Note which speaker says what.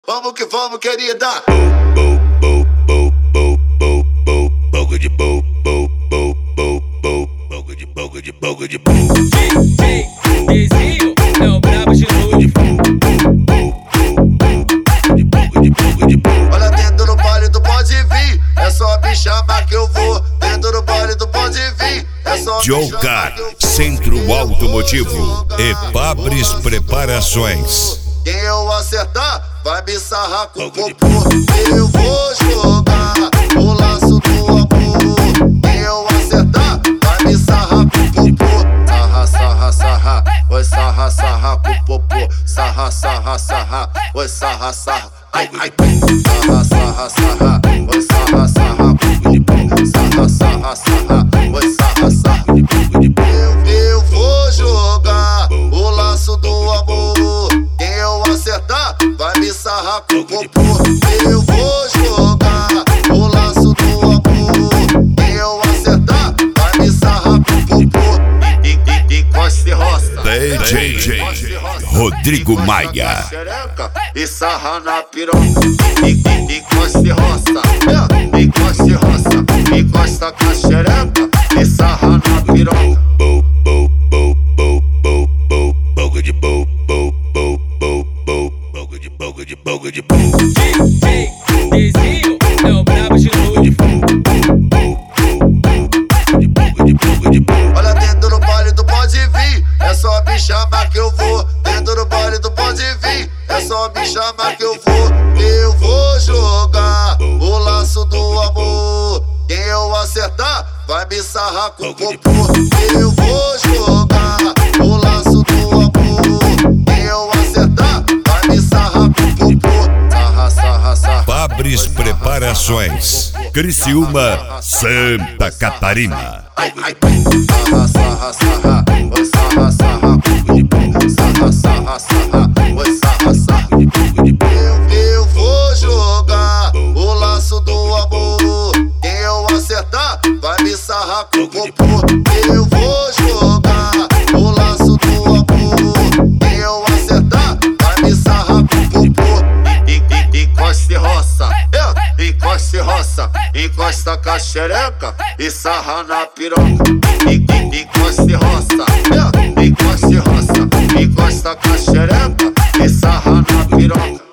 Speaker 1: Vamos que vamos, querida.
Speaker 2: Boca de boca de
Speaker 3: Desenho é o brabo de novo.
Speaker 1: Olha, dentro do baile tu pode vir, é só me chamar que eu vou. Dentro do baile tu pode vir, é só me
Speaker 2: Jogar,
Speaker 1: chamar que eu vou.
Speaker 2: Centro Automotivo e Fabris Preparações.
Speaker 1: Quem eu acertar vai me sarrar com o popô. Eu vou jogar o laço do amor. Quem eu acertar vai me sarrar com o popô. Sarra, sarra, sarra, vai sarra, sarra com o popô. Sarra, sarra, sarra, vai sarra, sarra. Ai, ai, sarra, sarra, sarra, vai sarra, sarra com o popô. Sarra, sarra, sarra, vai sarra, sarra. Eu vou jogar o laço do amor. Quem eu acertar vai me sarrar com o popô. Eu vou jogar o laço do amor. Quem eu acertar vai me sarrar com o popô. Encosta e roça,
Speaker 2: DJ Rodrigo Maia.
Speaker 1: E sarra na piroca. Encosta e roça, encosta e roça. Encosta com a xereca e sarra na piroca.
Speaker 2: Boca de
Speaker 3: Desenho é o brabo de novo.
Speaker 1: Olha, dentro do baile tu pode vir, é só me chamar que eu vou. Dentro do baile tu pode vir, é só me chamar que eu vou. Eu vou jogar o laço do amor. Quem eu acertar vai me sarrar com o popô. Eu vou jogar o laço do amor. Quem eu acertar vai me sarrar com o popô. Sarra, sarra, sarra.
Speaker 2: Fabris Preparações, Criciúma, Santa Catarina.
Speaker 1: Ai, ai, sarra, sarra, sarra, oi sarra, sarra, sarra, sarra, sarra, oi sarra, sarra. Eu vou jogar o laço do amor. Quem eu acertar vai me sarrar com o popô. Eu vou jogar o laço do amor. Quem eu acertar vai me sarrar com o popô. Encosta e roça, encosta e roça. Encosta com a xereca e sarra na piroca. Encosta e roça, encosta e roça. Encosta com a xereca e sarra na piroca.